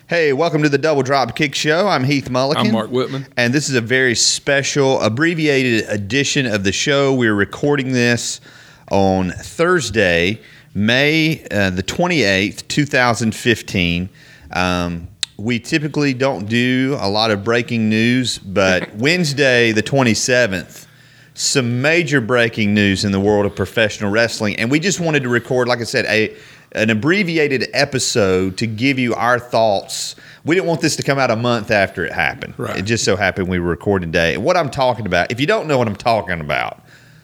Hey, welcome to the Double Drop Kick Show. I'm Heath Mulliken. I'm Mark Whitman. And this is a very special, abbreviated edition of the show. We're recording this on Thursday, May the 28th, 2015. We typically don't do a lot of breaking news, but Wednesday, the 27th, some major breaking news in the world of professional wrestling. And we just wanted to record, like I said, an abbreviated episode to give you our thoughts. We didn't want this to come out a month after it happened. Right. It just so happened we were recording today. And what I'm talking about, if you don't know what I'm talking about,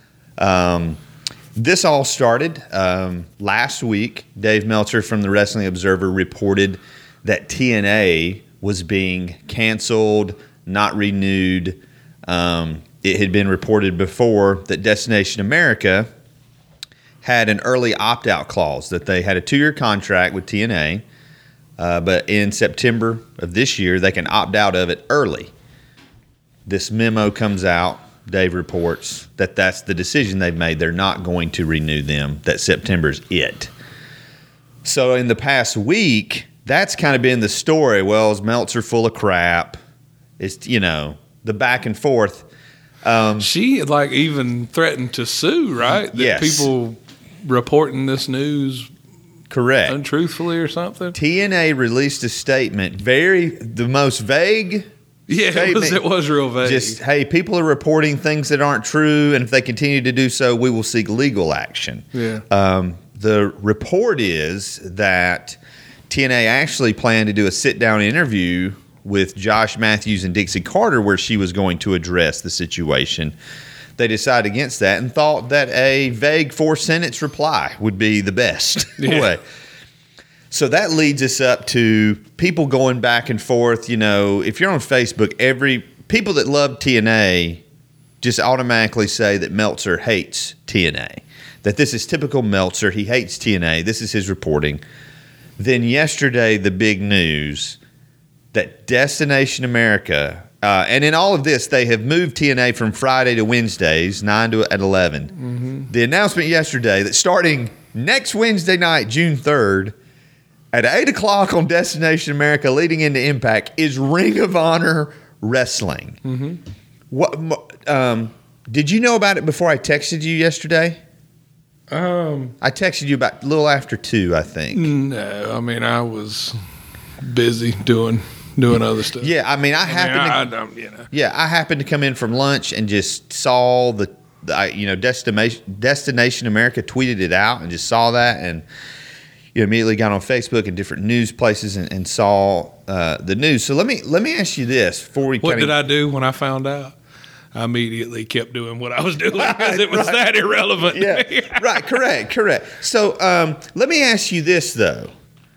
this all started last week. Dave Meltzer from the Wrestling Observer reported that TNA was being canceled, not renewed. It had been reported before that Destination America had an early opt-out clause, that they had a 2-year contract with TNA, but in September of this year, they can opt out of it early. This memo comes out, Dave reports, that that's the decision they've made. They're not going to renew them, that September's it. So in the past week, that's kind of been the story. Well, is Meltzer full of crap? It's, the back and forth. She even threatened to sue, right? That Yes. people reporting this news Correct. untruthfully or something. TNA released a statement, the most vague. Yeah, it was real vague. Just, hey, people are reporting things that aren't true, and if they continue to do so, we will seek legal action. Yeah. The report is that TNA actually planned to do a sit-down interview with Josh Matthews and Dixie Carter where she was going to address the situation. They decided against that and thought that a vague 4-sentence reply would be the best way. So that leads us up to people going back and forth. If you're on Facebook, people that love TNA just automatically say that Meltzer hates TNA, that this is typical Meltzer. He hates TNA. This is his reporting. Then yesterday, the big news that Destination America, and in all of this, they have moved TNA from Friday to Wednesdays, 9 to 11. Mm-hmm. The announcement yesterday that starting next Wednesday night, June 3rd, at 8 o'clock on Destination America, leading into Impact, is Ring of Honor Wrestling. Mm-hmm. What? Did you know about it before I texted you yesterday? I texted you about a little after 2, I think. No, I was busy doing other stuff. Yeah, I happened to come in from lunch and just saw Destination America tweeted it out and just saw that, and immediately got on Facebook and different news places and saw the news. So let me ask you this before we. What did I do when I found out? I immediately kept doing what I was doing because it was that irrelevant. Yeah, right. Correct. So let me ask you this though.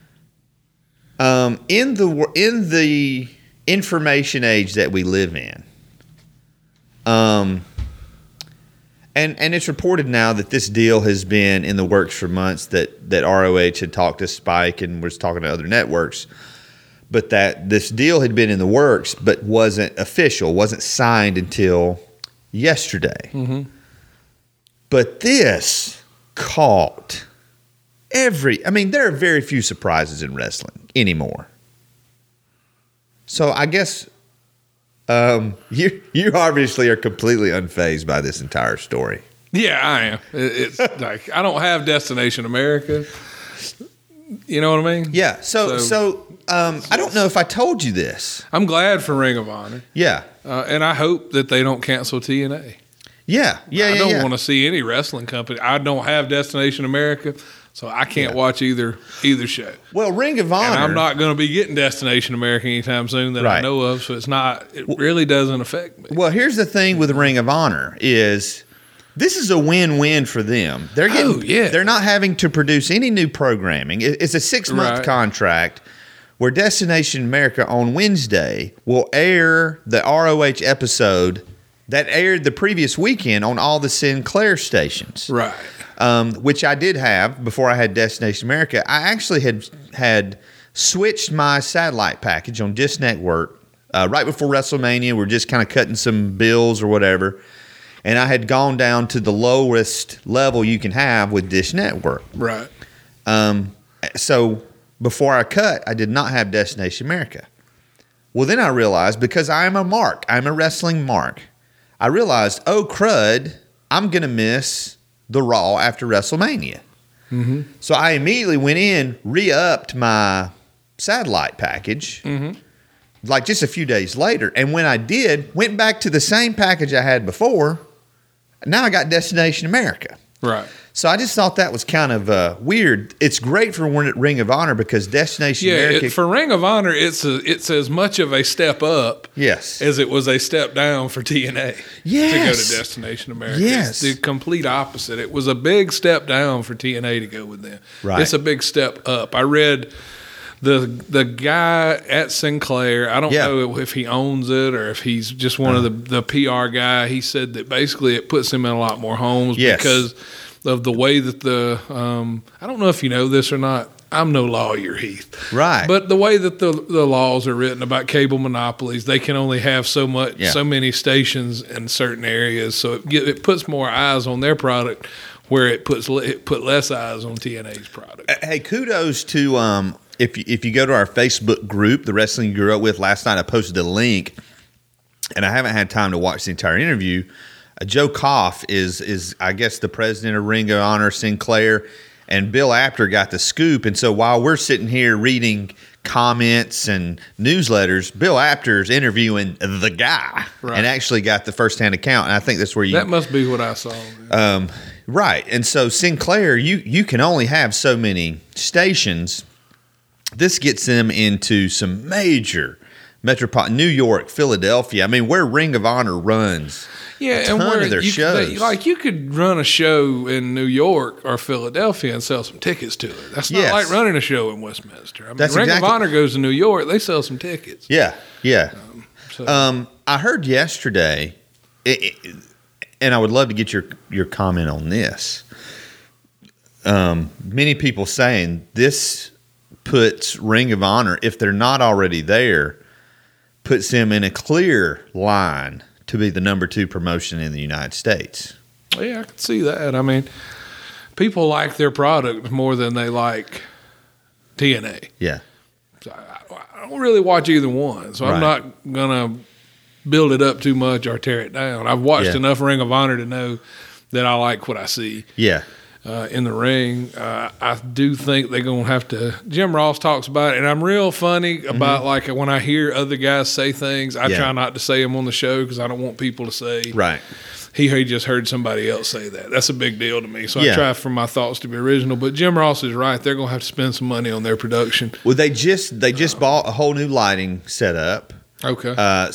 In the information age that we live in, and it's reported now that this deal has been in the works for months, that ROH had talked to Spike and was talking to other networks, but that this deal had been in the works but wasn't official, wasn't signed until yesterday. Mm-hmm. But this caught there are very few surprises in wrestling anymore. So I guess you obviously are completely unfazed by this entire story. Yeah, I am. It's like I don't have Destination America. You know what I mean? Yeah. So I don't know if I told you this. I'm glad for Ring of Honor. Yeah. And I hope that they don't cancel TNA. Yeah. I don't want to see any wrestling company. I don't have Destination America, so I can't watch either show. Well, Ring of Honor. And I'm not going to be getting Destination America anytime soon that I know of, so it really doesn't affect me. Well, here's the thing with Ring of Honor is this is a win-win for them. They're not having to produce any new programming. It's a 6-month contract where Destination America on Wednesday will air the ROH episode that aired the previous weekend on all the Sinclair stations. Right. Which I did have before I had Destination America. I actually had switched my satellite package on Dish Network right before WrestleMania. We're just kind of cutting some bills or whatever. And I had gone down to the lowest level you can have with Dish Network. Right. So before I cut, I did not have Destination America. Well, then I realized, because I'm a wrestling mark, I realized, oh, crud, I'm going to miss the Raw after WrestleMania. Mm-hmm. So I immediately went in, re-upped my satellite package, like just a few days later. And when I did, went back to the same package I had before. Now I got Destination America. Right. So I just thought that was kind of weird. It's great for Ring of Honor because Destination America. For Ring of Honor, it's as much of a step up Yes. as it was a step down for TNA Yes. to go to Destination America. Yes. It's the complete opposite. It was a big step down for TNA to go with them. Right. It's a big step up. I read the guy at Sinclair, I don't know if he owns it or if he's just one of the PR guy. He said that basically it puts him in a lot more homes because of the way that I don't know if you know this or not. I'm no lawyer, Heath. Right. But the way that the laws are written about cable monopolies, they can only have so many stations in certain areas. So it puts more eyes on their product where it put less eyes on TNA's product. Hey, kudos to if you go to our Facebook group, The Wrestling You Grew Up With. Last night I posted a link, and I haven't had time to watch the entire interview. Joe Koff is I guess the president of Ring of Honor Sinclair, and Bill Apter got the scoop. And so while we're sitting here reading comments and newsletters, Bill Apter's interviewing the guy and actually got the firsthand account. And I think that's where that must be what I saw. Right. And so Sinclair, you can only have so many stations. This gets them into some major metropolitan New York, Philadelphia. I mean, where Ring of Honor runs. Yeah, and where of their shows. You could run a show in New York or Philadelphia and sell some tickets to it. That's not like running a show in Westminster. I mean, Ring of Honor goes to New York, they sell some tickets. Yeah. I heard yesterday, and I would love to get your comment on this. Many people saying this puts Ring of Honor, if they're not already there, puts them in a clear line to be the number 2 promotion in the United States. Yeah, I can see that. I mean, people like their product more than they like TNA. Yeah. So I don't really watch either one, so I'm not going to build it up too much or tear it down. I've watched enough Ring of Honor to know that I like what I see. Yeah. In the ring. I do think they're going to have to. Jim Ross talks about it, and I'm real funny about like when I hear other guys say things, I try not to say them on the show because I don't want people to say, he just heard somebody else say that. That's a big deal to me. So I try for my thoughts to be original. But Jim Ross is right. They're going to have to spend some money on their production. Well, they just bought a whole new lighting setup. Okay.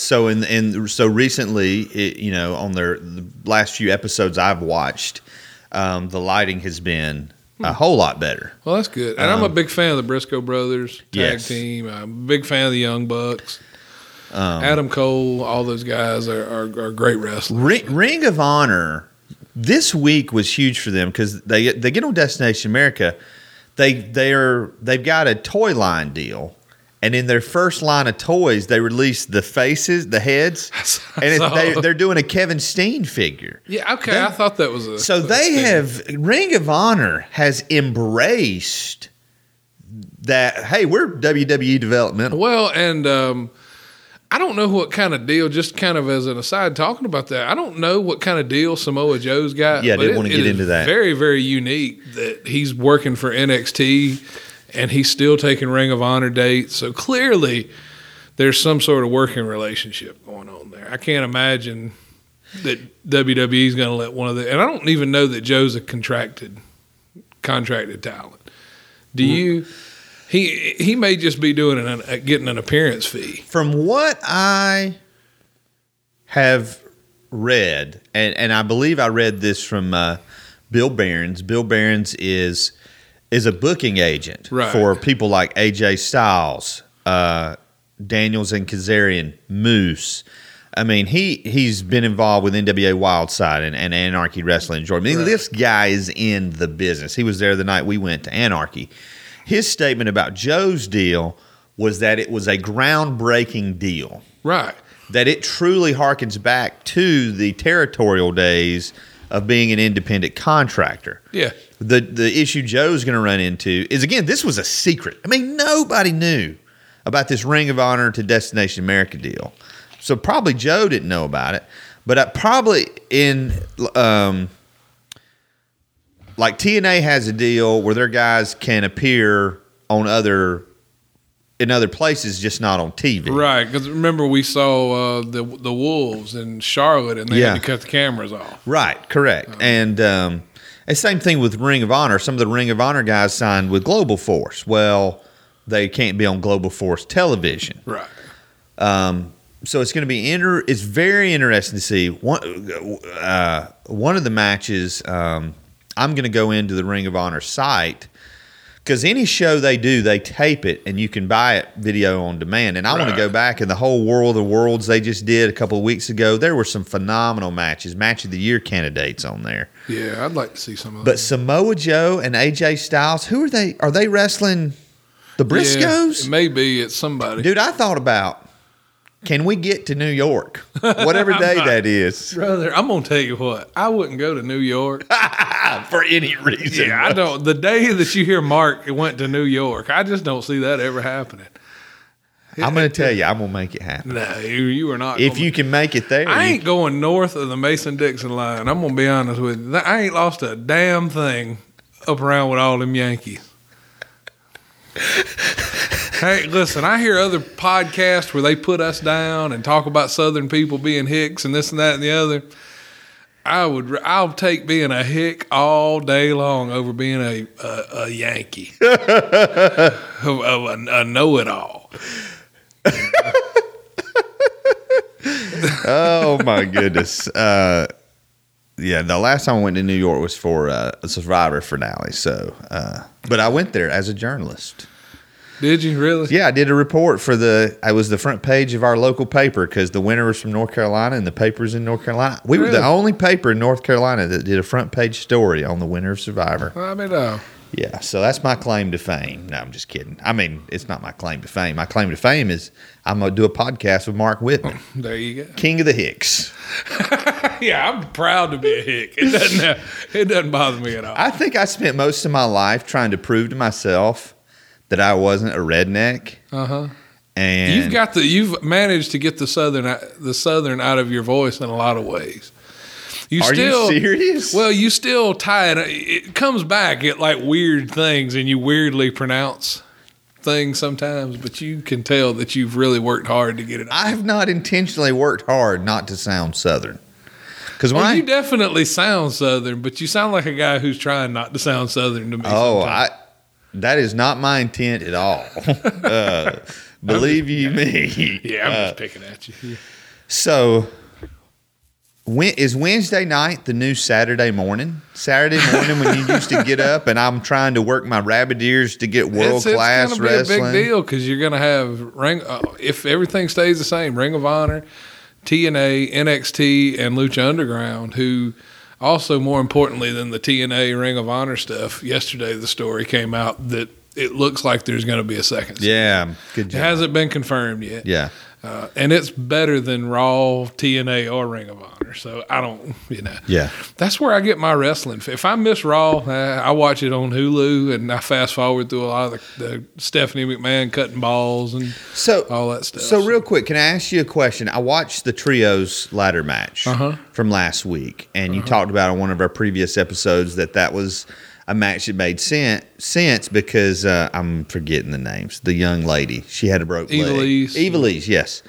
So recently, on the last few episodes I've watched, the lighting has been a whole lot better. Well, that's good. And I'm a big fan of the Briscoe Brothers tag team. I'm a big fan of the Young Bucks. Adam Cole, all those guys are great wrestlers. Ring of Honor this week was huge for them because they get on Destination America. They've got a toy line deal. And in their first line of toys, they released the faces, the heads, and they're doing a Kevin Steen figure. Yeah, okay, I thought that was Ring of Honor has embraced that, hey, we're WWE developmental. Well, and I don't know what kind of deal, just kind of as an aside talking about that, I don't know what kind of deal Samoa Joe's got. Yeah, I didn't want to get into that. Very, very unique that he's working for NXT. And he's still taking Ring of Honor dates. So clearly there's some sort of working relationship going on there. I can't imagine that WWE is going to let one of the – and I don't even know that Joe's a contracted talent. Do you – he may just be doing getting an appearance fee. From what I have read, and I believe I read this from Bill Behrens. Bill Behrens is a booking agent for people like AJ Styles, Daniels and Kazarian, Moose. I mean, he's been involved with NWA Wildside and Anarchy Wrestling in Georgia. I mean, this guy is in the business. He was there the night we went to Anarchy. His statement about Joe's deal was that it was a groundbreaking deal. Right. That it truly harkens back to the territorial days of being an independent contractor. Yeah. The issue Joe's going to run into is, again, this was a secret. I mean, nobody knew about this Ring of Honor to Destination America deal. So probably Joe didn't know about it. But probably like TNA has a deal where their guys can appear on in other places, just not on TV. Right, because remember we saw the Wolves in Charlotte, and they Yeah. had to cut the cameras off. Right, correct. And same thing with Ring of Honor. Some of the Ring of Honor guys signed with Global Force. Well, they can't be on Global Force television. Right. So it's going to be it's very interesting to see one of the matches. I'm going to go into the Ring of Honor site because any show they do, they tape it and you can buy it video on demand. And I want to go back in the whole World of Worlds they just did a couple of weeks ago. There were some phenomenal matches, Match of the Year candidates on there. Yeah, I'd like to see some of But Samoa Joe and AJ Styles, who are they? Are they wrestling the Briscoes? Yeah, maybe it's somebody. Dude, I thought about, can we get to New York? Whatever day that is. Brother, I'm going to tell you what. I wouldn't go to New York. For any reason. Yeah, I don't. The day that you hear Mark went to New York, I just don't see that ever happening. I'm going to tell you, I'm going to make it happen. No, you are not. If you can make it there. I ain't going north of the Mason-Dixon line. I'm going to be honest with you. I ain't lost a damn thing up around with all them Yankees. Hey, listen, I hear other podcasts where they put us down and talk about Southern people being hicks and this and that and the other. I'll take being a hick all day long over being a Yankee, a know-it-all. Oh my goodness! Yeah, the last time I went to New York was for a Survivor finale. So, but I went there as a journalist. Did you really? Yeah, I did a report for I was the front page of our local paper because the winner was from North Carolina and the paper's in North Carolina. We were the only paper in North Carolina that did a front page story on the winner of Survivor. I mean, Yeah, so that's my claim to fame. No, I'm just kidding. I mean, it's not my claim to fame. My claim to fame is I'm going to do a podcast with Mark Whitman. There you go. King of the Hicks. Yeah, I'm proud to be a hick. It doesn't bother me at all. I think I spent most of my life trying to prove to myself that I wasn't a redneck. Uh-huh. And you've managed to get the southern out of your voice in a lot of ways. You serious? Well, you still tie it. It comes back at like weird things, and you weirdly pronounce things sometimes. But you can tell that you've really worked hard to get it out. I have not intentionally worked hard not to sound Southern. Because you definitely sound Southern, but you sound like a guy who's trying not to sound Southern to me. That is not my intent at all. Believe you me. Yeah, I'm just picking at you. Yeah. So, is Wednesday night the new Saturday morning? Saturday morning when you used to get up and I'm trying to work my rabbit ears to get world-class wrestling? wrestling? It's going to be a big deal because you're going to have, if everything stays the same, Ring of Honor, TNA, NXT, and Lucha Underground, who also, more importantly than the TNA Ring of Honor stuff, yesterday the story came out that it looks like there's going to be a second season. Yeah, good job. It hasn't been confirmed yet. Yeah. And it's better than Raw, TNA, or Ring of Honor. So I don't, Yeah. That's where I get my wrestling. If I miss Raw, I watch it on Hulu and I fast forward through a lot of the Stephanie McMahon cutting balls and all that stuff. So real quick, can I ask you a question? I watched the Trios ladder match from last week, and you talked about on one of our previous episodes that was a match that made sense because I'm forgetting the names. The young lady, she had a broke leg. Ivelisse, yes.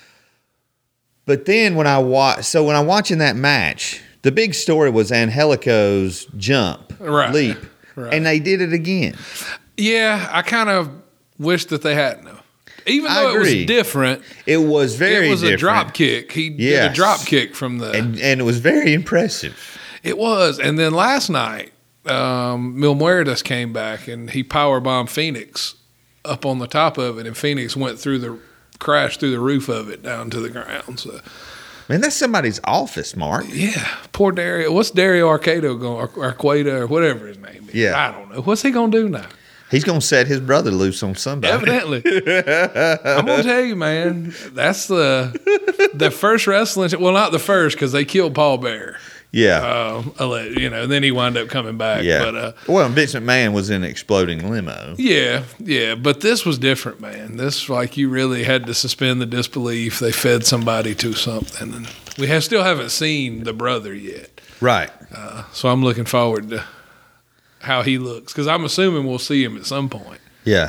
But then when I'm watching that match, the big story was Angelico's jump, leap, and they did it again. Yeah, I kind of wish that they hadn't. Even though it was different, it was different. A drop kick. He did a drop kick from the, and it was very impressive. It was, and then last night, Mil Muertes came back and he powerbombed Phoenix up on the top of it, and Phoenix crashed through the roof of it down to the ground. So, man, that's somebody's office, Mark. Yeah, poor Dario. What's Dario Arquedo going? Arqueda or whatever his name is. Yeah, I don't know. What's he gonna do now? He's gonna set his brother loose on somebody. Evidently, I'm gonna tell you, man. That's the first wrestling. Well, not the first because they killed Paul Bearer. Yeah. Then he wound up coming back. Yeah. But, well, Vince McMahon was in an exploding limo. Yeah. But this was different, man. This, like, you really had to suspend the disbelief. They fed somebody to something. And we still haven't seen the brother yet. Right. So I'm looking forward to how he looks, because I'm assuming we'll see him at some point. Yeah.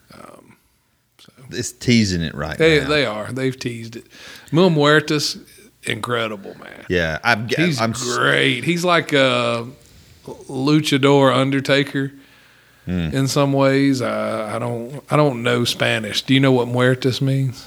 It's teasing it right now. They are. They've teased it. Mil Muertes, incredible, man. Yeah. He's great. He's like a luchador Undertaker in some ways. I don't know Spanish. Do you know what Muertes means?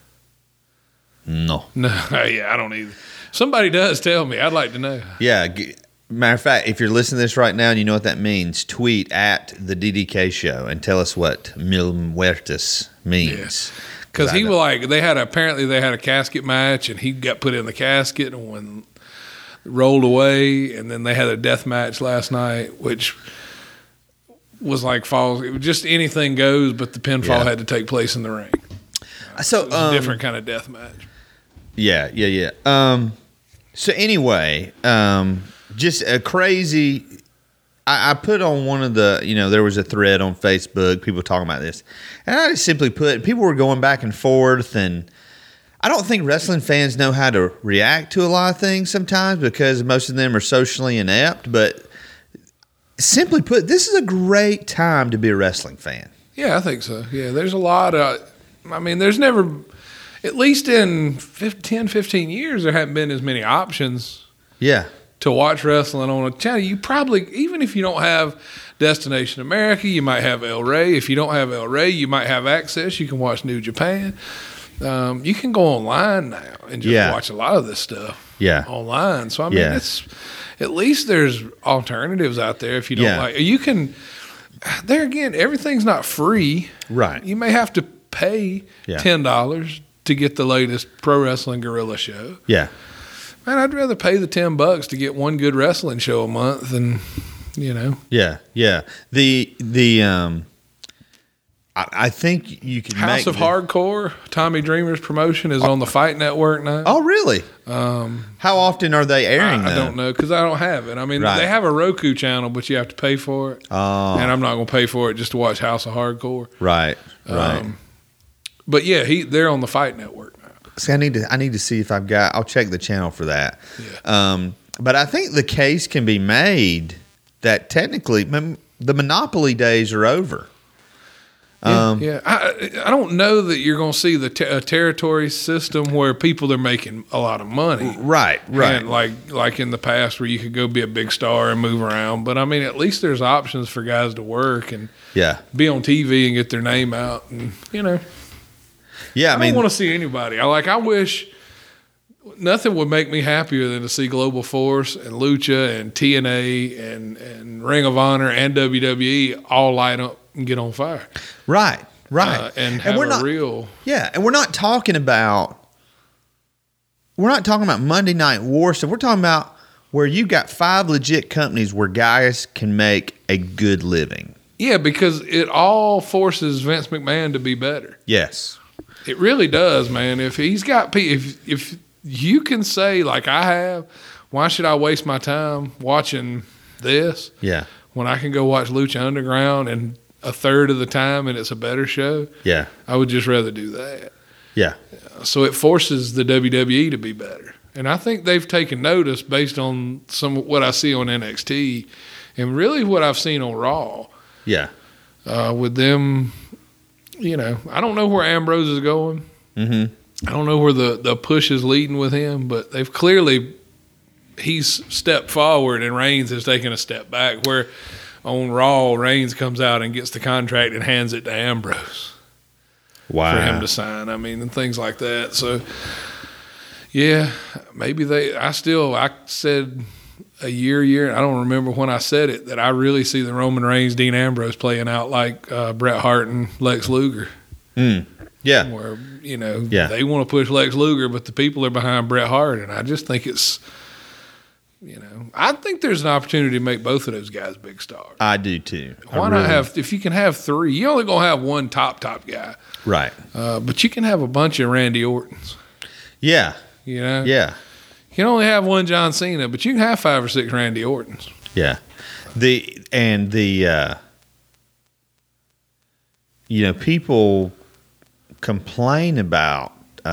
No. No. Yeah, I don't either. Somebody does tell me. I'd like to know. Yeah. Matter of fact, if you're listening to this right now and you know what that means, tweet at the DDK Show and tell us what Mil Muertes means. Because he was like, they had a casket match, and he got put in the casket and when rolled away, and then they had a death match last night, which was like falls. It was just anything goes, but the pinfall had to take place in the ring. So it was a different kind of death match. Yeah. So anyway, just a crazy. I put on one of the, there was a thread on Facebook, people talking about this, and I just simply put, people were going back and forth, and I don't think wrestling fans know how to react to a lot of things sometimes because most of them are socially inept, but simply put, this is a great time to be a wrestling fan. Yeah, I think so. Yeah, there's a lot of, there's never, at least in 10, 15 years, there haven't been as many options. Yeah. To watch wrestling on a channel. You probably, even if you don't have Destination America, you might have El Rey. If you don't have El Rey, you might have access. You can watch New Japan. You can go online now and just watch a lot of this stuff online. So, it's at least there's alternatives out there if you don't like. You can, there again, everything's not free. Right. You may have to pay $10 to get the latest Pro Wrestling Guerrilla show. Yeah. Man, I'd rather pay the $10 to get one good wrestling show a month than, Yeah. I think you can House of Hardcore, Tommy Dreamer's promotion, is on the Fight Network now. Oh, really? How often are they airing that? I don't know, because I don't have it. They have a Roku channel, but you have to pay for it. Oh. And I'm not going to pay for it just to watch House of Hardcore. Right. But yeah, they're on the Fight Network. See, I need to see if I'll check the channel for that. Yeah. But I think the case can be made that technically the monopoly days are over. I don't know that you're going to see a territory system where people are making a lot of money. Right. And like in the past where you could go be a big star and move around. But at least there's options for guys to work and be on TV and get their name out and, Yeah, I don't want to see anybody. I wish nothing would make me happier than to see Global Force and Lucha and TNA and Ring of Honor and WWE all light up and get on fire. Right. And have a real... Yeah, and we're not talking about Monday Night War stuff. We're talking about where you've got 5 legit companies where guys can make a good living. Yeah, because it all forces Vince McMahon to be better. Yes. It really does, man. If he's got, if you can say like I have, why should I waste my time watching this? Yeah. When I can go watch Lucha Underground and a third of the time and it's a better show. Yeah. I would just rather do that. Yeah. So it forces the WWE to be better, and I think they've taken notice based on what I see on NXT, and really what I've seen on Raw. Yeah. With them. I don't know where Ambrose is going. Mm-hmm. I don't know where the push is leading with him, but they've clearly he's stepped forward and Reigns has taken a step back. Where on Raw, Reigns comes out and gets the contract and hands it to Ambrose for him to sign. And things like that. So, yeah, maybe I said a year. I don't remember when I said it, that I really see the Roman Reigns, Dean Ambrose playing out like Bret Hart and Lex Luger. Yeah. Where, they want to push Lex Luger, but the people are behind Bret Hart. And I just think it's, I think there's an opportunity to make both of those guys big stars. I do too. Why not have, if you can have 3, you're only going to have one top guy. Right. But you can have a bunch of Randy Ortons. Yeah. Yeah. You can only have one John Cena, but you can have 5 or 6 Randy Ortons. Yeah. People complain about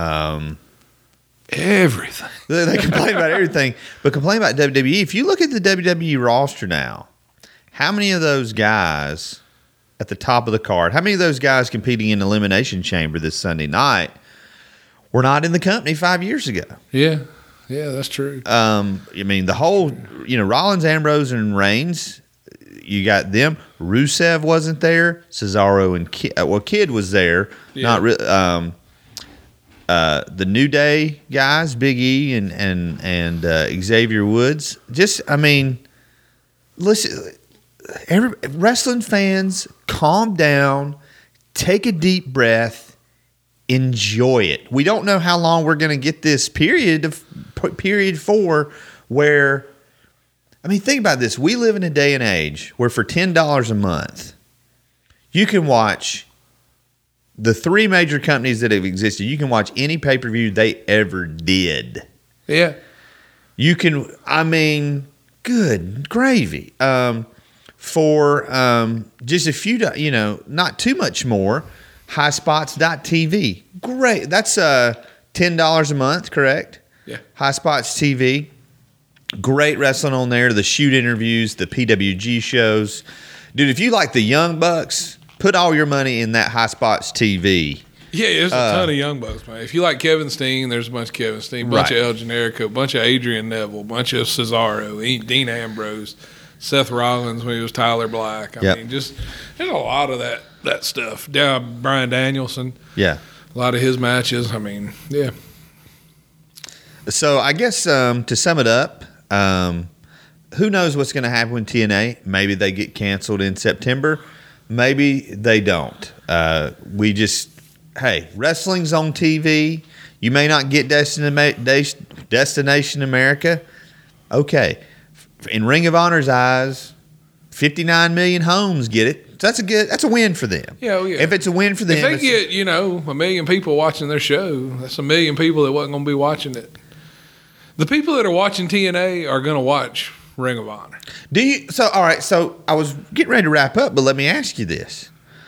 everything. They complain about everything, but complain about WWE. If you look at the WWE roster now, how many of those guys at the top of the card, how many of those guys competing in Elimination Chamber this Sunday night were not in the company 5 years ago? Yeah, that's true. The whole, Rollins, Ambrose, and Reigns, you got them. Rusev wasn't there. Cesaro and Kid was there. Yeah. Not really. The New Day guys, Big E and Xavier Woods. Listen, wrestling fans, calm down, take a deep breath, enjoy it. We don't know how long we're going to get this period 4 where, think about this. We live in a day and age where for $10 a month, you can watch the 3 major companies that have existed. You can watch any pay-per-view they ever did. Yeah. You can, good gravy. For just a few, not too much more, highspots.tv. Great. That's $10 a month, correct? Yeah. High Spots TV. Great wrestling on there. The shoot interviews, the PWG shows. Dude, if you like the Young Bucks, put all your money in that High Spots TV. Yeah, there's a ton of Young Bucks, man. If you like Kevin Steen, there's a bunch of Kevin Steen, a bunch of El Generico, a bunch of Adrian Neville, a bunch of Cesaro, Dean Ambrose, Seth Rollins when he was Tyler Black. There's a lot of that stuff. Bryan Danielson. Yeah. A lot of his matches. Yeah. So I guess to sum it up, who knows what's going to happen with TNA? Maybe they get canceled in September. Maybe they don't. Wrestling's on TV. You may not get Destination America. Okay. In Ring of Honor's eyes, 59 million homes get it. So that's a win for them. Yeah. If it's a win for them. If they get, 1 million people watching their show, that's 1 million people that wasn't going to be watching it. The people that are watching TNA are going to watch Ring of Honor. All right. So I was getting ready to wrap up, but let me ask you this.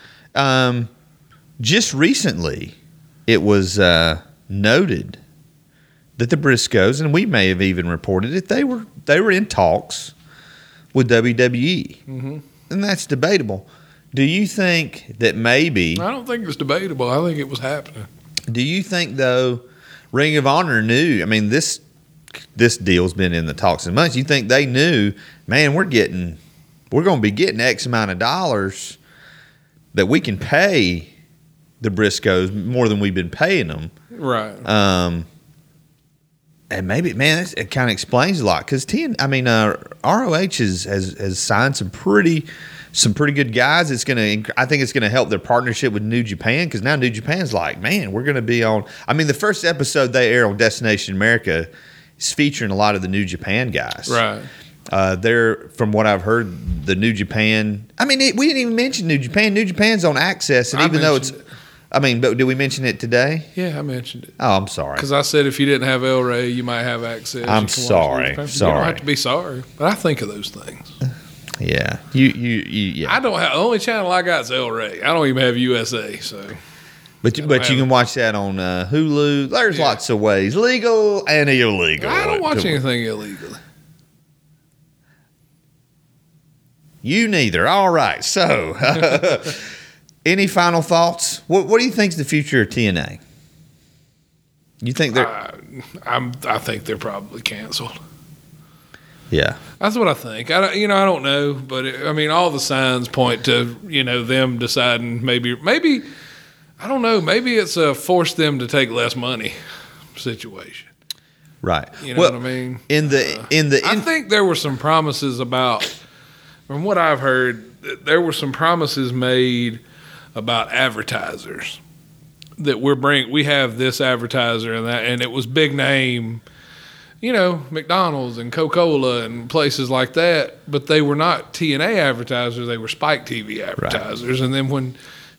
Just recently, it was noted that the Briscoes, and we may have even reported it, they were in talks with WWE, and that's debatable. Do you think that maybe? I don't think it's debatable. I think it was happening. Do you think though, Ring of Honor knew? This deal's been in the talks so much. You think they knew? Man, we're going to be getting X amount of dollars that we can pay the Briscoes more than we've been paying them. Right. And maybe, man, it kind of explains a lot because ROH has signed some pretty good guys. I think it's gonna help their partnership with New Japan because now New Japan's like, man, we're gonna be on. The first episode they air on Destination America is featuring a lot of the New Japan guys. Right. They're, from what I've heard, the New Japan. We didn't even mention New Japan. New Japan's on Access, and even though it's. But did we mention it today? Yeah, I mentioned it. Oh, I'm sorry. Because I said if you didn't have El Rey, you might have Access. I'm sorry. You don't have to be sorry, but I think of those things. Yeah. Yeah. I don't have, the only channel I got is El Rey. I don't even have USA, so. But you can watch that on Hulu. There's lots of ways, legal and illegal. I don't watch anything illegally. You neither. All right. So, any final thoughts? What do you think is the future of TNA? You think they're? I think they're probably canceled. Yeah, that's what I think. I don't know, but all the signs point to them deciding maybe I don't know. Maybe it's a force them to take less money situation. Right. You know what I mean? I think there were some promises about, from what I've heard, there were some promises made about advertisers that we have this advertiser and that, and it was big name, McDonald's and Coca-Cola and places like that, but they were not TNA advertisers. They were Spike TV advertisers. Right. And then when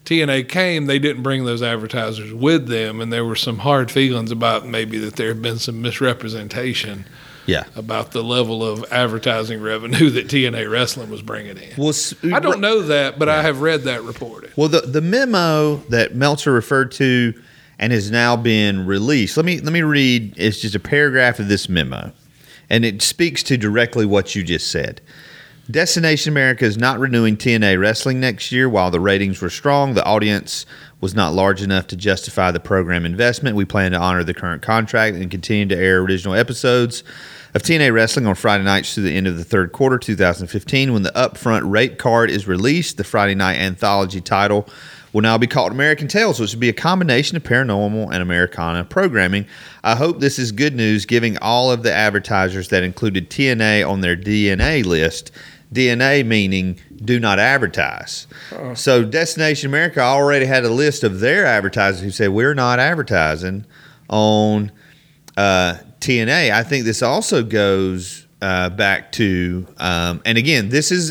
TNA came, they didn't bring those advertisers with them, and there were some hard feelings about maybe that there had been some misrepresentation about the level of advertising revenue that TNA Wrestling was bringing in. Well, I don't know that, but I have read that reported. Well, the memo that Meltzer referred to and has now been released, let me read, it's just a paragraph of this memo, and it speaks to directly what you just said. Destination America is not renewing TNA Wrestling next year. While the ratings were strong, the audience was not large enough to justify the program investment. We plan to honor the current contract and continue to air original episodes of TNA Wrestling on Friday nights through the end of the third quarter 2015. When the upfront rate card is released, the Friday night anthology title will now be called American Tales, which will be a combination of paranormal and Americana programming. I hope this is good news, giving all of the advertisers that included TNA on their DNA list. DNA meaning do not advertise. So Destination America already had a list of their advertisers who said we're not advertising on TNA. I think this also goes back to, and again, this is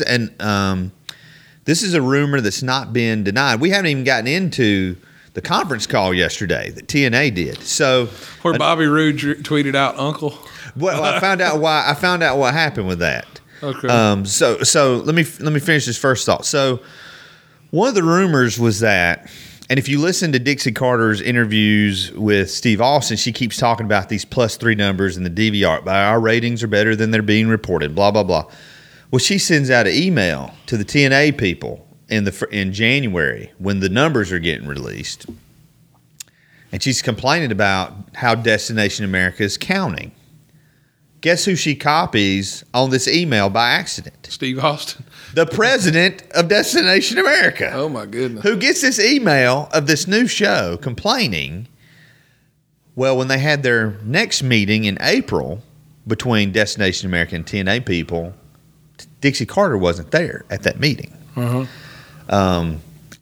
a rumor that's not been denied. We haven't even gotten into the conference call yesterday that TNA did. So where Bobby Roode tweeted out "Uncle." Well, I found out what happened with that. Okay. So let me finish this first thought. So one of the rumors was that, and if you listen to Dixie Carter's interviews with Steve Austin, she keeps talking about these +3 numbers in the DVR. Our ratings are better than they're being reported. Blah blah blah. Well, she sends out an email to the TNA people in January when the numbers are getting released, and she's complaining about how Destination America is counting. Guess who she copies on this email by accident? Steve Austin. The president of Destination America. Oh, my goodness. Who gets this email of this new show complaining. Well, when they had their next meeting in April between Destination America and TNA people, Dixie Carter wasn't there at that meeting. Uh-huh.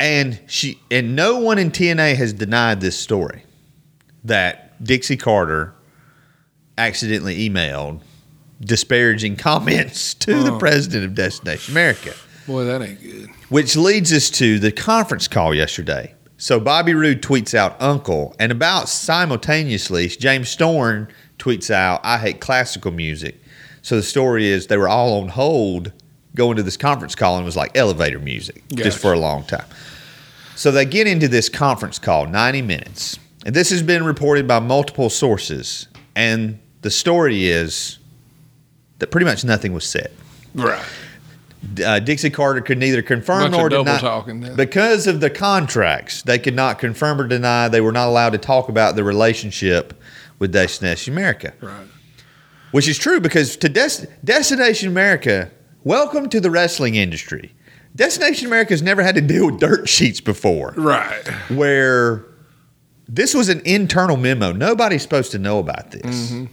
And no one in TNA has denied this story, that Dixie Carter accidentally emailed disparaging comments to the president of Destination America. Boy, that ain't good. Which leads us to the conference call yesterday. So Bobby Roode tweets out "Uncle," and about simultaneously, James Storm tweets out "I hate classical music." So the story is they were all on hold going to this conference call, and it was like elevator music just for a long time. So they get into this conference call, 90 minutes. And this has been reported by multiple sources. And the story is that pretty much nothing was said. Right. Dixie Carter could neither confirm nor deny. Because of the contracts, they could not confirm or deny. They were not allowed to talk about the relationship with Destination America. Right. Which is true because to Destination America, welcome to the wrestling industry. Destination America has never had to deal with dirt sheets before. Right. Where this was an internal memo. Nobody's supposed to know about this. Mm-hmm.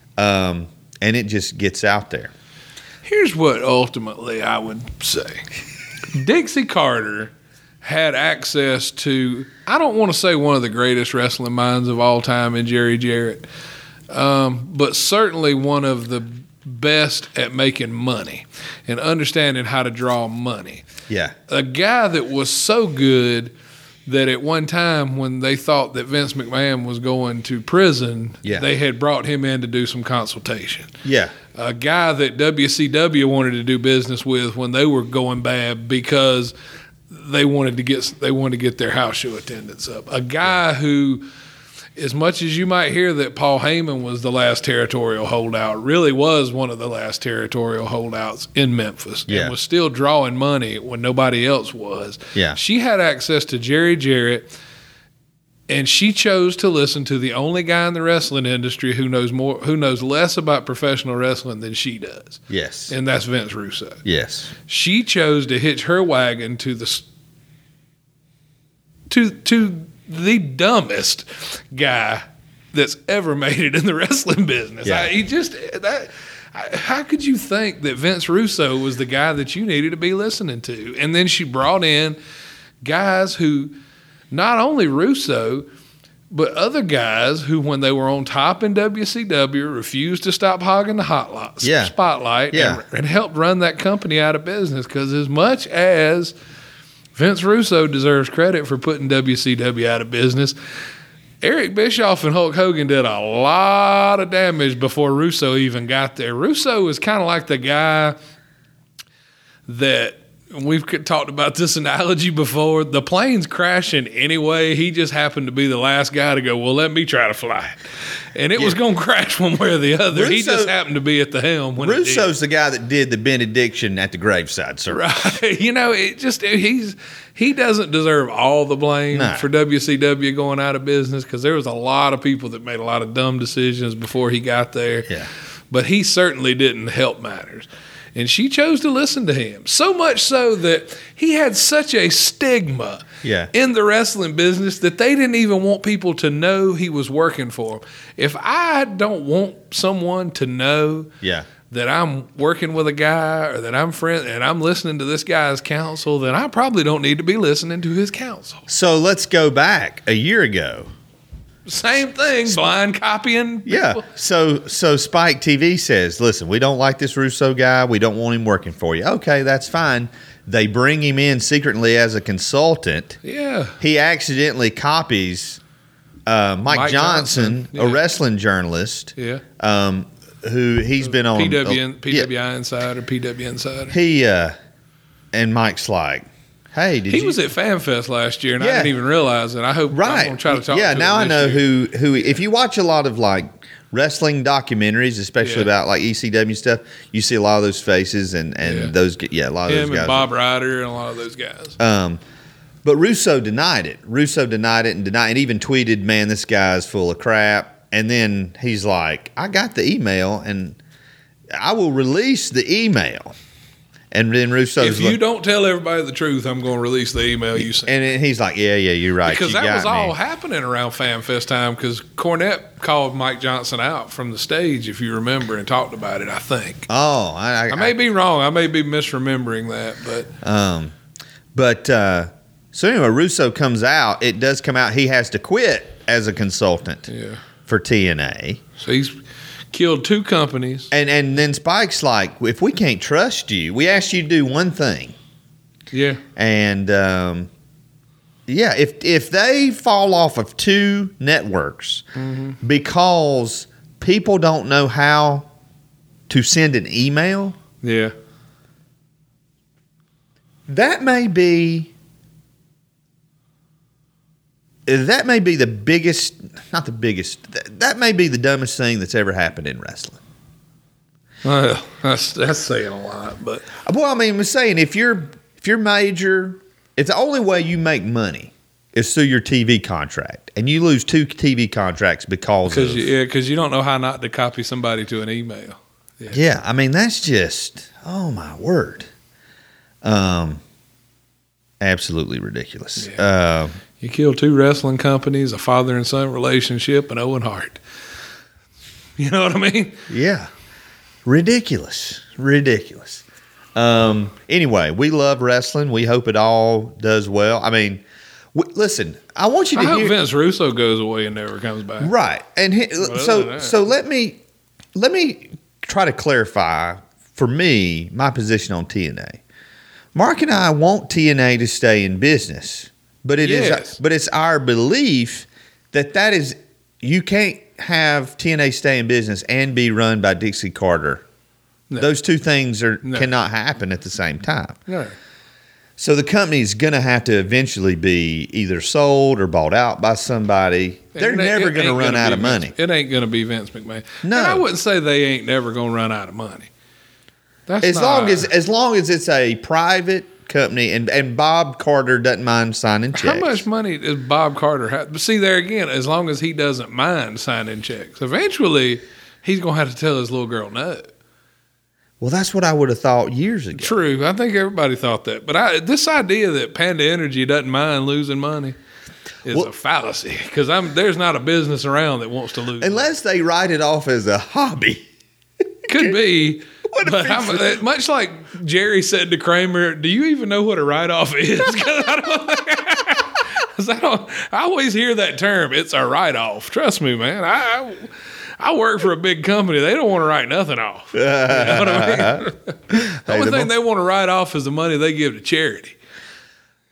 And it just gets out there. Here's what ultimately I would say. Dixie Carter had access to, I don't want to say one of the greatest wrestling minds of all time in Jerry Jarrett, but certainly one of the best at making money and understanding how to draw money. Yeah. A guy that was so good that at one time when they thought that Vince McMahon was going to prison, they had brought him in to do some consultation. Yeah. A guy that WCW wanted to do business with when they were going bad because they wanted to get their house show attendance up. A guy who, as much as you might hear that Paul Heyman was the last territorial holdout, really was one of the last territorial holdouts in Memphis and was still drawing money when nobody else was. Yeah. She had access to Jerry Jarrett, and she chose to listen to the only guy in the wrestling industry who knows less about professional wrestling than she does. Yes. And that's Vince Russo. Yes. She chose to hitch her wagon to the dumbest guy that's ever made it in the wrestling business. Yeah. How could you think that Vince Russo was the guy that you needed to be listening to? And then she brought in guys who, not only Russo, but other guys who, when they were on top in WCW, refused to stop hogging the spotlight and helped run that company out of business. Because as much as Vince Russo deserves credit for putting WCW out of business. Eric Bischoff and Hulk Hogan did a lot of damage before Russo even got there. Russo is kind of like the guy that, we've talked about this analogy before, the plane's crashing anyway. He just happened to be the last guy to go, well, let me try to fly it. And it was going to crash one way or the other. He just happened to be at the helm when Russo's the guy that did the benediction at the graveside service. Right. He doesn't deserve all the blame for WCW going out of business, because there was a lot of people that made a lot of dumb decisions before he got there. Yeah. But he certainly didn't help matters. And she chose to listen to him. So much so that he had such a stigma in the wrestling business that they didn't even want people to know he was working for them. If I don't want someone to know that I'm working with a guy, or that I'm friend and I'm listening to this guy's counsel, then I probably don't need to be listening to his counsel. So let's go back a year ago. Same thing, blind copying people. Yeah. So Spike TV says, listen, we don't like this Russo guy. We don't want him working for you. Okay, that's fine. They bring him in secretly as a consultant. Yeah. He accidentally copies Mike Johnson, a wrestling journalist. Yeah. Who he's been on PWI Insider, PW Insider. And Mike's like, hey, he was at FanFest last year, and I didn't even realize it. I hope I'm going to try to talk to him. Now I know who. If you watch a lot of like wrestling documentaries, especially about like ECW stuff, you see a lot of those faces and those. Yeah, a lot of those guys. And Bob Ryder and a lot of those guys. But Russo denied it. And even tweeted, "Man, this guy's full of crap." And then he's like, "I got the email, and I will release the email." And then Russo's if you don't tell everybody the truth, I'm going to release the email you sent. And he's like, yeah, you're right. Because that was all happening around FanFest time, because Cornette called Mike Johnson out from the stage, if you remember, and talked about it, I think. Oh. I may be wrong. I may be misremembering that. But so anyway, Russo comes out. It does come out he has to quit as a consultant for TNA. So he's killed 2 companies. And then Spike's like, if we can't trust you, we asked you to do one thing. Yeah. And, if they fall off of 2 networks because people don't know how to send an email, that may be the biggest, not the biggest, that may be the dumbest thing that's ever happened in wrestling. Well, that's saying a lot, but. Well, I mean, I'm saying if you're major, if the only way you make money is through your TV contract, and you lose 2 TV contracts because you don't know how not to copy somebody to an email. Yeah, I mean, that's just, oh my word. Absolutely ridiculous. Yeah. You killed 2 wrestling companies, a father and son relationship, and Owen Hart. You know what I mean? Yeah. Ridiculous. Anyway, we love wrestling. We hope it all does well. I mean, listen, I want you to I hear. hope Vince Russo goes away and never comes back. Right. And so let me try to clarify for me my position on TNA. Mark and I want TNA to stay in business. But it's our belief that is, you can't have TNA stay in business and be run by Dixie Carter. No. Those 2 things cannot happen at the same time. No. So the company's going to have to eventually be either sold or bought out by somebody. They're never going to run out of money. It ain't going to be Vince McMahon. No, and I wouldn't say they ain't never going to run out of money. As long as it's a private company, and Bob Carter doesn't mind signing checks. How much money does Bob Carter have? But see, there again, as long as he doesn't mind signing checks, eventually he's going to have to tell his little girl no. Well, that's what I would have thought years ago. True. I think everybody thought that. But this idea that Panda Energy doesn't mind losing money is a fallacy, because there's not a business around that wants to lose unless they write it off as a hobby. Could be. But much like Jerry said to Kramer, do you even know what a write-off is? I always hear that term. It's a write-off. Trust me, man. I work for a big company. They don't want to write nothing off. You know what I mean? The only thing they want to write off is the money they give to charity.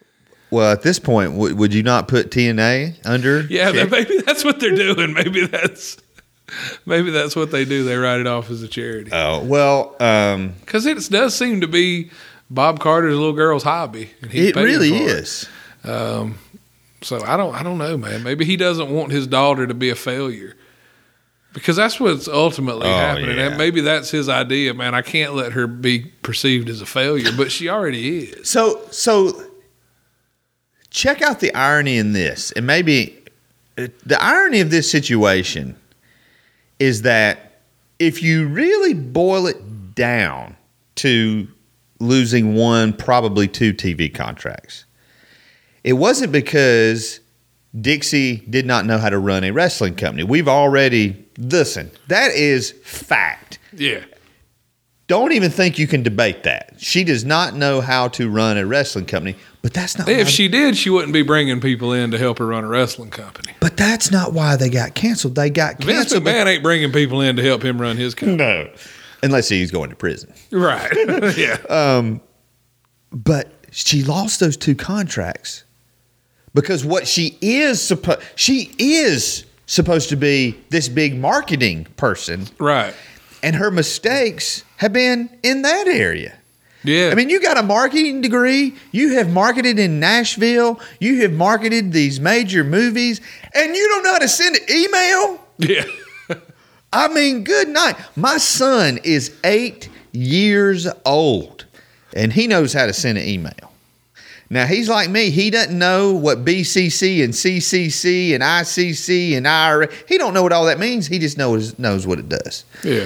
Well, at this point, would you not put TNA under? Yeah, maybe that's what they're doing. Maybe that's what they do. They write it off as a charity. Oh, well. Because it does seem to be Bob Carter's little girl's hobby. And It really is. So I don't know, man. Maybe he doesn't want his daughter to be a failure. Because that's what's ultimately happening. Yeah. And maybe that's his idea, man. I can't let her be perceived as a failure, but she already is. So check out the irony in this. And maybe the irony of this situation is that if you really boil it down to losing one, probably two TV contracts, it wasn't because Dixie did not know how to run a wrestling company. We've already, listen, that is fact. Yeah. Don't even think you can debate that. She does not know how to run a wrestling company, but that's not If why, she did, she wouldn't be bringing people in to help her run a wrestling company. But that's not why they got canceled. They got Vince canceled. McMahon ain't bringing people in to help him run his company. No. Unless he's going to prison. Right. Yeah. But she lost those two contracts because what she is supposed to be this big marketing person. Right. And her mistakes have been in that area. Yeah. I mean, you got a marketing degree. You have marketed in Nashville. You have marketed these major movies. And you don't know how to send an email? Yeah. I mean, good night. My son is 8 years old, and he knows how to send an email. Now, he's like me. He doesn't know what BCC and CCC and ICC and IRA. He don't know what all that means. He just knows what it does. Yeah.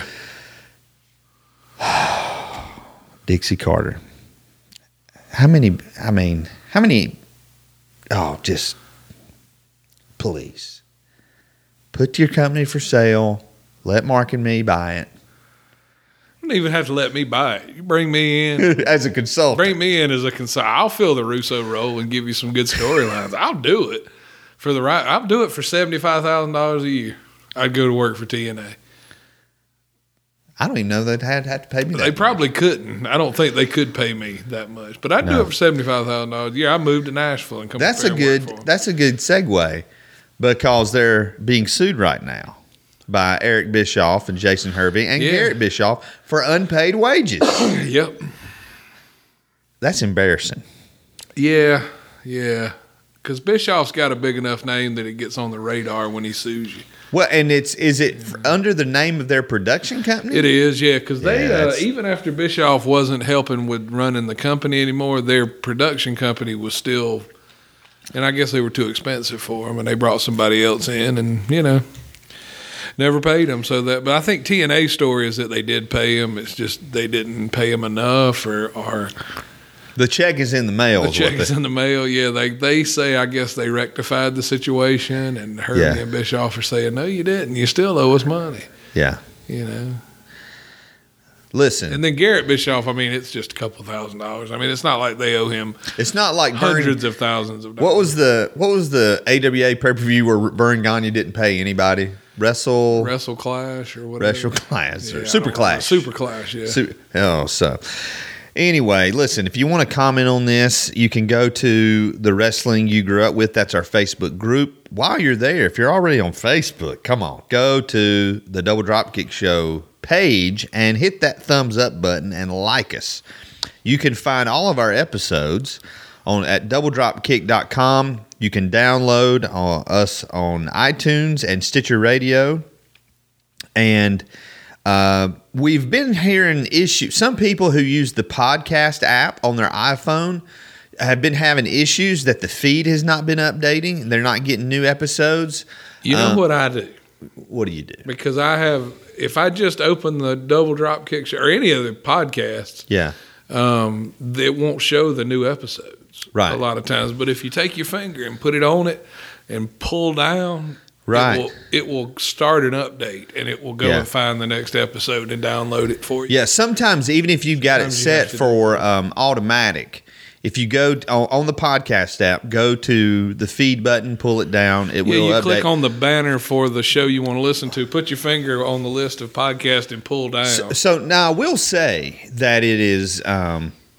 Dixie Carter. How many, just please. Put your company for sale. Let Mark and me buy it. You don't even have to let me buy it. You bring me in. As a consultant. Bring me in as a consultant. I'll fill the Russo role and give you some good storylines. I'll do it for the right. I'll do it for $75,000 a year. I'd go to work for TNA. I don't even know they'd have to pay me that. They probably couldn't. I don't think they could pay me that much. But I'd do it for $75,000 a year. I moved to Nashville and come. That's a good segue because they're being sued right now by Eric Bischoff and Jason Hervey and Garrett Bischoff for unpaid wages. Yep. That's embarrassing. Yeah. Because Bischoff's got a big enough name that it gets on the radar when he sues you. Well, and is it under the name of their production company? It is, yeah, because they even after Bischoff wasn't helping with running the company anymore, their production company was still, and I guess they were too expensive for them, and they brought somebody else in, and never paid them. But I think TNA's story is that they did pay him. It's just they didn't pay him enough, or the check is in the mail. The check is in the mail. Yeah, they say I guess they rectified the situation, and Hervey and Bischoff are saying no, you didn't. You still owe us money. Yeah, Listen, and then Garrett Bischoff. I mean, it's just a couple $1,000s. I mean, it's not like they owe him. It's not like hundreds of thousands of dollars. What was the AWA pay per view where Vern Gagne didn't pay anybody? Wrestle Clash or whatever. Wrestle Clash or Super Clash. Super Clash. Yeah. Anyway, listen, if you want to comment on this, you can go to The Wrestling You Grew Up With. That's our Facebook group. While you're there, if you're already on Facebook, come on, go to the Double Dropkick Show page and hit that thumbs up button and like us. You can find all of our episodes at doubledropkick.com. You can download us on iTunes and Stitcher Radio. And we've been hearing issues. Some people who use the podcast app on their iPhone have been having issues that the feed has not been updating and they're not getting new episodes. You know what I do? What do you do? Because if I just open the Double Dropkick Show or any other podcasts, it won't show the new episodes a lot of times. But if you take your finger and put it on it and pull down, it will start an update, and it will go and find the next episode and download it for you. Yeah, sometimes even if you've got it set for automatic, if you go on the podcast app, go to the feed button, pull it down, it will update. Click on the banner for the show you want to listen to, put your finger on the list of podcasts and pull down. So now I will say that it is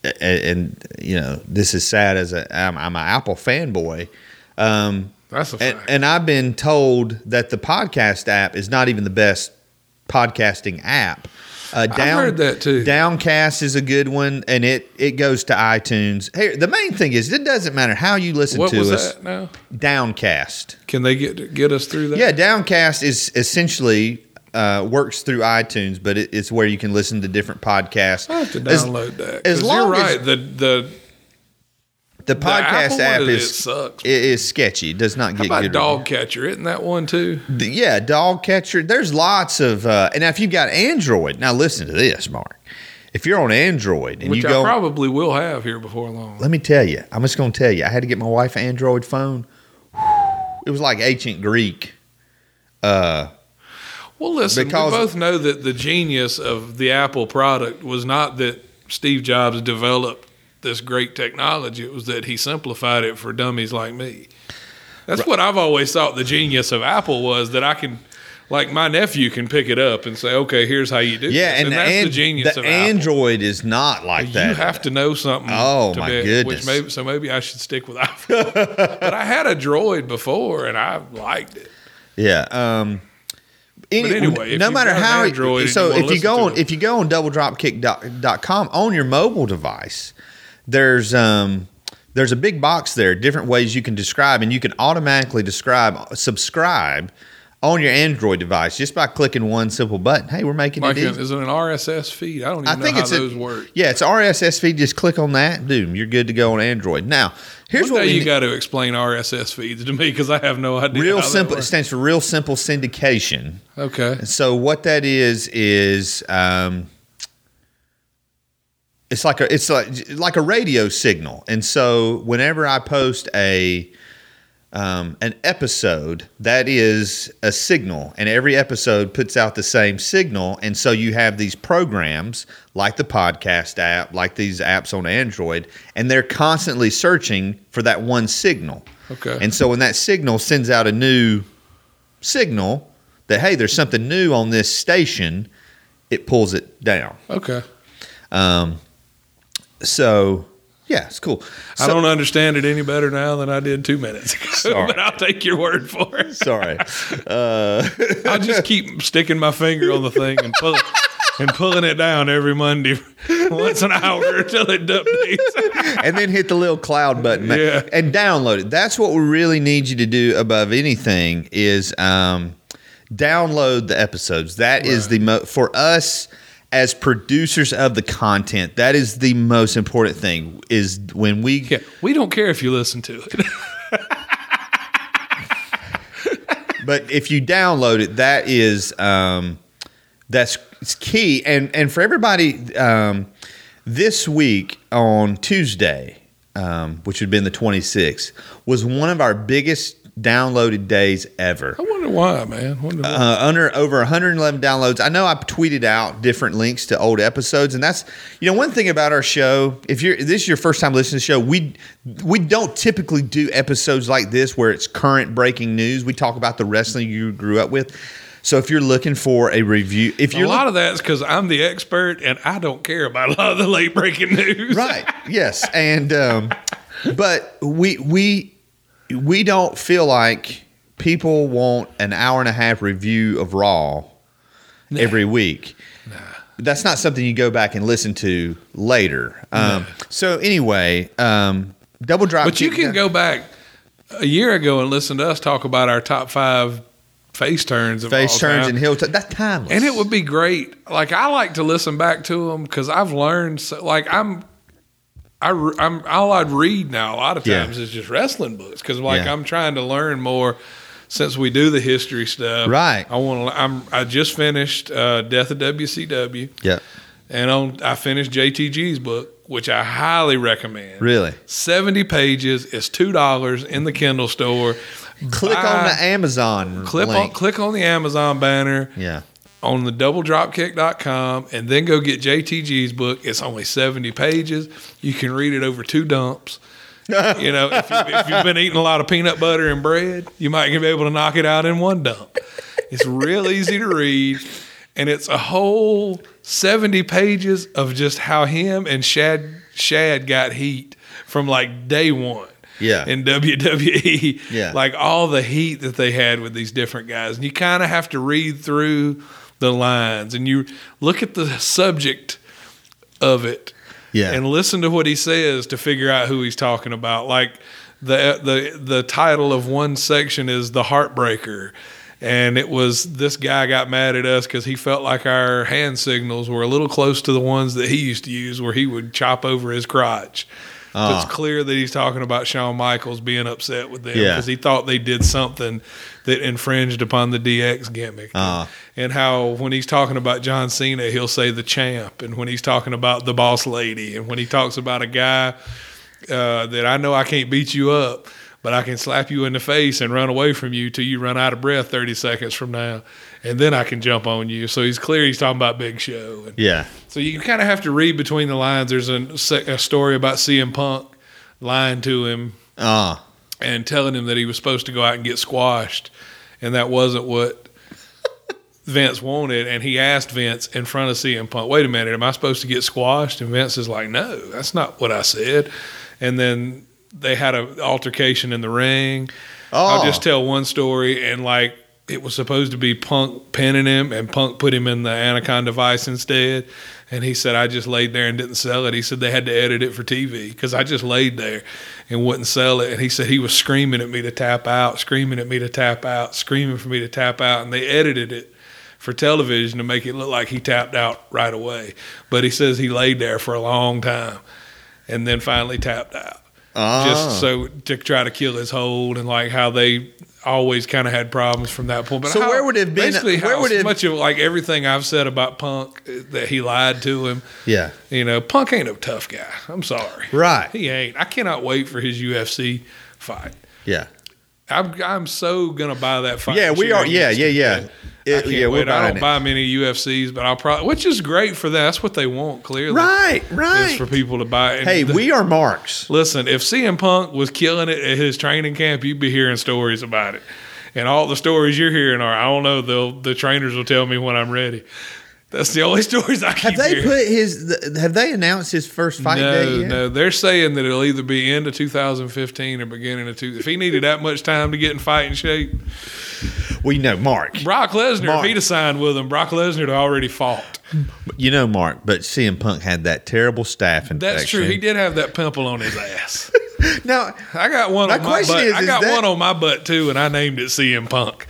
and you know, this is sad as I'm an Apple fanboy. That's a fact. And I've been told that the podcast app is not even the best podcasting app. I've heard that too. Downcast is a good one, and it goes to iTunes. Hey, the main thing is it doesn't matter how you listen to us. What was that now? Downcast. Can they get us through that? Yeah, Downcast is essentially works through iTunes, but it's where you can listen to different podcasts. I have to download that. As long you're right. as the podcast app it sucks. It is sketchy. It does not get How good. about Dogcatcher? Isn't that one too? Yeah, Dogcatcher. There's lots of and now if you've got Android, now listen to this, Mark. If you're on Android and Which you go, I probably will have here before long. let me tell you, I'm just going to tell you, I had to get my wife an Android phone. It was like ancient Greek. Well, listen, because- we both know that the genius of the Apple product was not that Steve Jobs developed this great technology. It was that he simplified it for dummies like me. That's what I've always thought the genius of Apple was, that I can, like my nephew can pick it up and say, okay, here's how you do Yeah, this. and that's the genius of Android is not like Apple. that. You have to know something. Oh, my goodness. Maybe I should stick with iPhone. But I had a Droid before, and I liked it. Yeah. Anyway, if no you've matter got an how. Android So and you wanna if you go listen on to it. if you go on doubledropkick.com on your mobile device, there's a big box there, different ways you can describe, and you can automatically subscribe on your Android device just by clicking one simple button. Hey, we're making it easy. Is it an RSS feed? I don't even know how those work. Yeah, it's RSS feed. Just click on that, boom, you're good to go on Android. Now, here's One what day we you got to explain RSS feeds to me, because I have no idea. real how that simple. It works. stands for real simple syndication. Okay. So what that is it's like a radio signal. And so whenever I post an episode, that is a signal, and every episode puts out the same signal. And so you have these programs like the podcast app, like these apps on Android, and they're constantly searching for that one signal. Okay. And so when that signal sends out a new signal that, hey, there's something new on this station, it pulls it down. Okay. So, yeah, it's cool. I don't understand it any better now than I did 2 minutes ago, Sorry. but I'll take your word for it. Sorry. I'll just keep sticking my finger on the thing and pulling it down every Monday once an hour until it updates. And then hit the little cloud button Yeah. and download it. That's what we really need you to do above anything is download the episodes. That is for us as producers of the content, that is the most important thing, is when we... Yeah, we don't care if you listen to it. But if you download it, that is that's key. And for everybody, this week on Tuesday, which would have been the 26th, was one of our biggest downloaded days ever. I wonder why, man. Under over 111 downloads. I know I tweeted out different links to old episodes, and that's, one thing about our show. If this is your first time listening to the show, we don't typically do episodes like this where it's current breaking news. We talk about the wrestling you grew up with. So if you're looking for a review, a lot of that's because I'm the expert and I don't care about a lot of the late breaking news. Right? Yes, and but we don't feel like people want an hour and a half review of Raw every week. That's not something you go back and listen to later. So anyway, Double Drop. But you can go back a year ago and listen to us talk about our top 5 face turns. Face turns and heel turns. That's timeless. And it would be great. Like, I like to listen back to them because I've learned. All I'd read now a lot of times is just wrestling books because I'm trying to learn more since we do the history stuff. Right. I just finished Death of WCW. Yeah. And I finished JTG's book, which I highly recommend. Really? 70 pages. It's $2 in the Kindle store. Click on the Amazon link. Click on the Amazon banner. Yeah. On the doubledropkick.com, and then go get JTG's book. It's only 70 pages. You can read it over 2 dumps. If you've been eating a lot of peanut butter and bread, you might be able to knock it out in 1 dump. It's real easy to read, and it's a whole 70 pages of just how him and Shad Shad got heat from like day one. Yeah. In WWE. Yeah. Like all the heat that they had with these different guys. And you kind of have to read through the lines and you look at the subject of it and listen to what he says to figure out who he's talking about. Like the title of one section is The Heartbreaker. And it was, this guy got mad at us because he felt like our hand signals were a little close to the ones that he used to use where he would chop over his crotch. So it's clear that he's talking about Shawn Michaels being upset with them because he thought they did something that infringed upon the DX gimmick. And how when he's talking about John Cena, he'll say the champ. And when he's talking about the boss lady. And when he talks about a guy that I know I can't beat you up, but I can slap you in the face and run away from you till you run out of breath 30 seconds from now. And then I can jump on you. So he's clear he's talking about Big Show. And so you kind of have to read between the lines. There's a story about CM Punk lying to him and telling him that he was supposed to go out and get squashed. And that wasn't what Vince wanted. And he asked Vince in front of CM Punk, wait a minute, am I supposed to get squashed? And Vince is like, no, that's not what I said. And then they had an altercation in the ring. I'll just tell one story. And like, it was supposed to be Punk pinning him, and Punk put him in the Anaconda Vice instead. And he said, I just laid there and didn't sell it. He said they had to edit it for TV because I just laid there and wouldn't sell it. And he said he was screaming at me to tap out, screaming at me to tap out, screaming for me to tap out. And they edited it for television to make it look like he tapped out right away. But he says he laid there for a long time and then finally tapped out. Just so to try to kill his hold, and like how they always kind of had problems from that point. But so where would it have been? Basically, much of like everything I've said about Punk that he lied to him. Yeah, you know, Punk ain't a tough guy. I'm sorry, right? He ain't. I cannot wait for his UFC fight. Yeah, I'm so gonna buy that fight. Yeah, we are. Yeah. I can't wait. I don't buy many UFCs, but I'll probably, which is great for that. That's what they want, clearly. Right. Is for people to buy. And hey, we are marks. Listen, if CM Punk was killing it at his training camp, you'd be hearing stories about it. And all the stories you're hearing are, I don't know, the trainers will tell me when I'm ready. That's the only stories I keep hearing. Have they announced his first fight date yet? No, they're saying that it'll either be end of 2015 or beginning of If he needed that much time to get in fighting shape. Well, you know, Mark. Brock Lesnar, if he'd have signed with him, Brock Lesnar had already fought. You know, Mark, but CM Punk had that terrible staph infection. That's true. He did have that pimple on his ass. Now, I got one on my butt. I got one on my butt, too, and I named it CM Punk.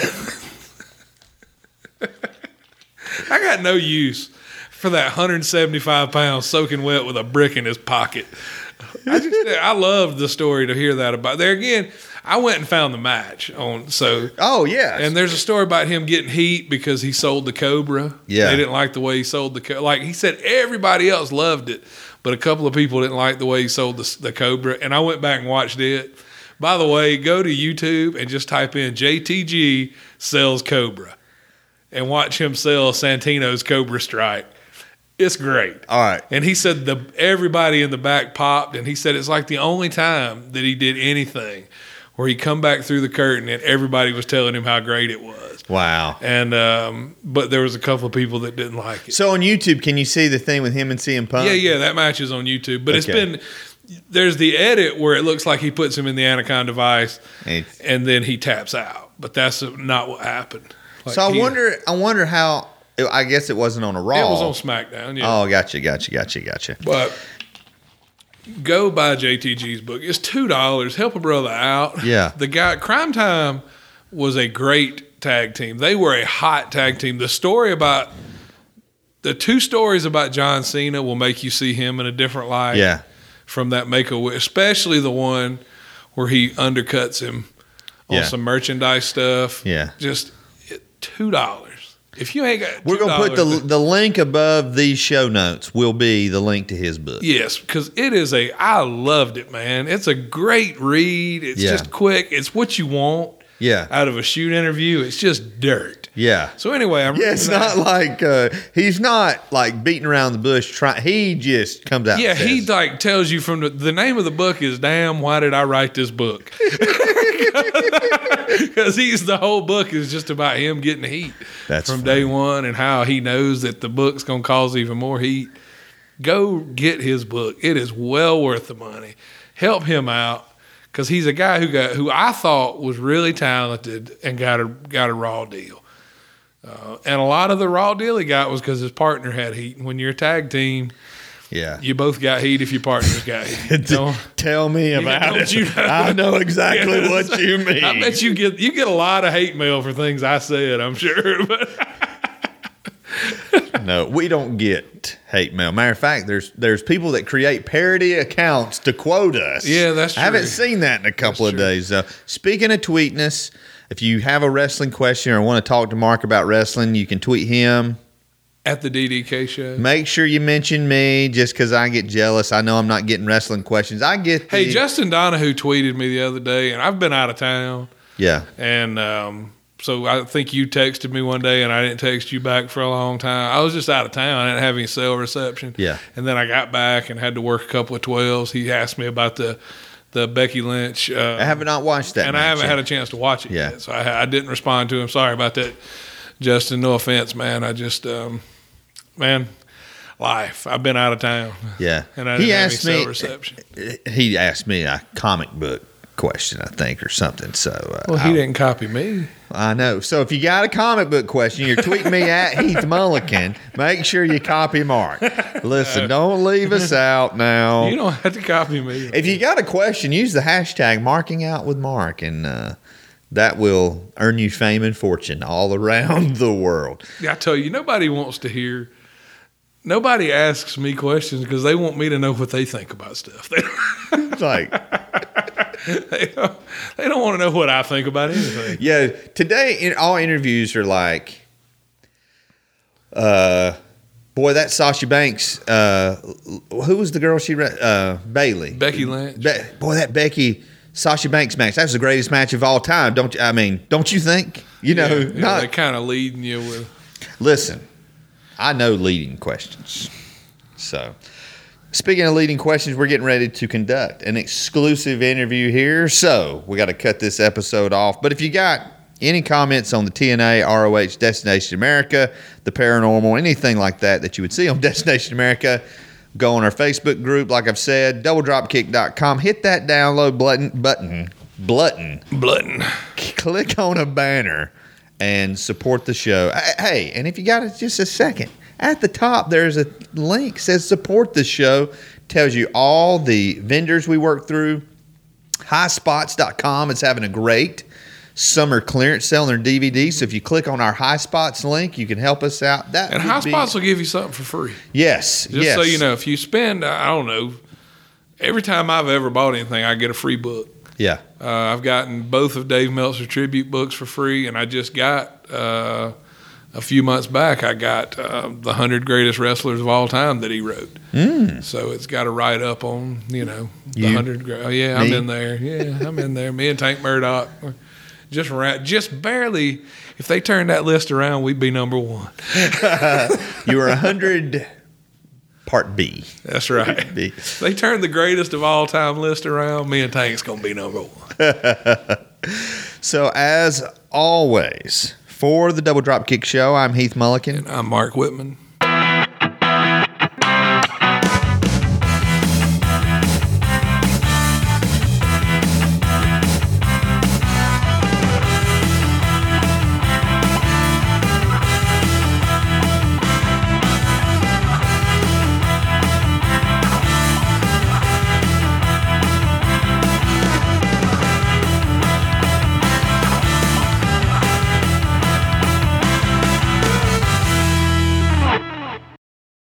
I got no use for that 175 pounds soaking wet with a brick in his pocket. I loved the story to hear that about. There again, I went and found the match on. Oh yeah, and there's a story about him getting heat because he sold the Cobra. Yeah, they didn't like the way he sold the Cobra. Like he said, everybody else loved it, but a couple of people didn't like the way he sold the Cobra. And I went back and watched it. By the way, go to YouTube and just type in JTG sells Cobra. And watch him sell Santino's Cobra Strike. It's great. All right. And he said everybody in the back popped, and he said it's like the only time that he did anything where he come back through the curtain and everybody was telling him how great it was. Wow. And but there was a couple of people that didn't like it. So on YouTube, can you see the thing with him and CM Punk? Yeah, that match is on YouTube. But there's the edit where it looks like he puts him in the Anaconda Vice and then he taps out. But that's not what happened. Like so I wonder how. I guess it wasn't on a Raw. It was on SmackDown. Yeah. Oh, gotcha. But go buy JTG's book. It's $2. Help a brother out. Yeah. The guy Crime Time was a great tag team. They were a hot tag team. The two stories about John Cena will make you see him in a different light. Yeah. From that Make-A-Wish, especially the one where he undercuts him on some merchandise stuff. Yeah. Just $2. If you ain't got $2, we're going to put the link above these show notes will be the link to his book. Yes, because I loved it, man. It's a great read. It's just quick. It's what you want out of a shoot interview. It's just dirt. Yeah. So anyway, it's not like he's not like beating around the bush. He just comes out. Yeah, he like tells you from the name of the book is "Damn, why did I write this book?" Because the whole book is just about him getting heat from day one and how he knows that the book's gonna cause even more heat. Go get his book. It is well worth the money. Help him out because he's a guy who I thought was really talented and got a raw deal. And a lot of the raw deal he got was because his partner had heat. And when you're a tag team, you both got heat if your partner's got heat. Tell me about it. You know? I know exactly what you mean. I bet you get a lot of hate mail for things I said, I'm sure. But no, we don't get hate mail. Matter of fact, there's people that create parody accounts to quote us. Yeah, that's true. I haven't seen that in a couple of days. Speaking of tweetness, if you have a wrestling question or want to talk to Mark about wrestling, you can tweet him. At the DDK show. Make sure you mention me just because I get jealous. I know I'm not getting wrestling questions. Hey, Justin Donahue tweeted me the other day, and I've been out of town. Yeah. And so I think you texted me one day, and I didn't text you back for a long time. I was just out of town. I didn't have any cell reception. Yeah. And then I got back and had to work a couple of 12s. He asked me about the Becky Lynch. I have not watched that. And I haven't had a chance to watch it yet. So I didn't respond to him. Sorry about that, Justin. No offense, man. I just, life. I've been out of town. Yeah. And I didn't have any cell reception. He asked me a comic book question, I think, or something. So he didn't copy me. I know. So if you got a comic book question, you're tweeting me at Heath Mulliken. Make sure you copy Mark. Listen, don't leave us out now. You don't have to copy me. If you got a question, use the hashtag Marking Out with Mark, and that will earn you fame and fortune all around the world. I tell you, nobody asks me questions because they want me to know what they think about stuff. Like, they don't want to know what I think about anything. Yeah, today all interviews are like, boy, that Sasha Banks. Who was the girl she read? Bailey. Becky Lynch. Boy, that Becky Sasha Banks match. That was the greatest match of all time. Don't you think? They're kind of leading you with. Listen, I know leading questions. So, speaking of leading questions, we're getting ready to conduct an exclusive interview here. So, we got to cut this episode off. But if you got any comments on the TNA, ROH, Destination America, the paranormal, anything like that you would see on Destination America, go on our Facebook group, like I've said, doubledropkick.com. Hit that download button. Click on a banner and support the show. Hey, and if you got just a second, at the top there's a link that says support the show. Tells you all the vendors we work through. Highspots.com is having a great summer clearance sale on their DVDs. So if you click on our High Spots link, you can help us out. And High Spots will give you something for free. Yes. Just so you know, if you spend, I don't know, every time I've ever bought anything, I get a free book. Yeah. I've gotten both of Dave Meltzer tribute books for free, and I just got, a few months back, I got the 100 Greatest Wrestlers of All Time that he wrote. So it's got a write-up on, the 100. I'm in there. Yeah, I'm in there. Me and Tank Murdoch. Just barely. If they turned that list around, we'd be number one. You were 100 Part B. That's right. B. They turned the greatest of all time list around. Me and Tank's going to be number one. So as always, for the Double Drop Kick Show, I'm Heath Mulliken. And I'm Mark Whitman.